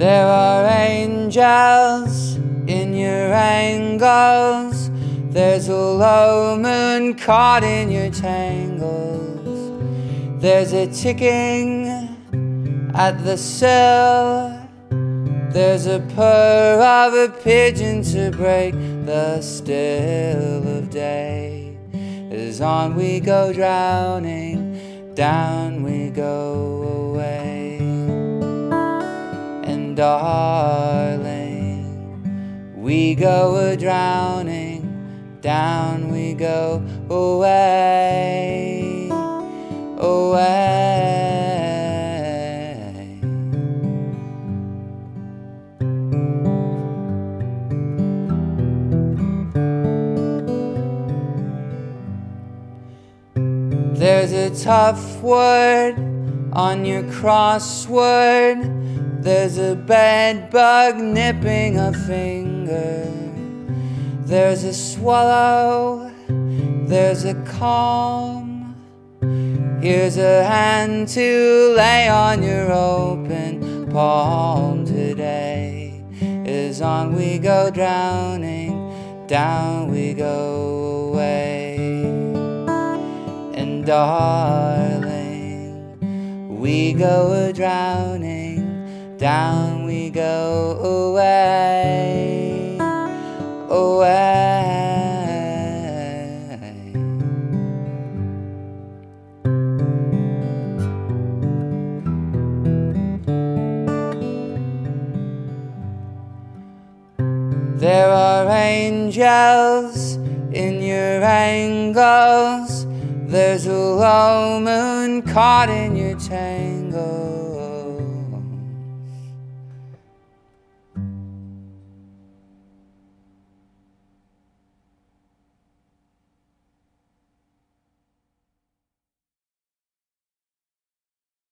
There are angels in your angles. There's a low moon caught in your tangles. There's a ticking at the sill. There's a purr of a pigeon to break the still of day. As on we go drowning, down we go away. And darling, we go a-drowning, down we go away, away. There's a tough word on your crossword. There's a bed bug nipping a finger. There's a swallow, there's a calm. Here's a hand to lay on your open palm today. As on we go drowning, down we go away. And darling, we go a-drowning, down we go away, away. There are angels in your angles. There's a low moon caught in your tangles.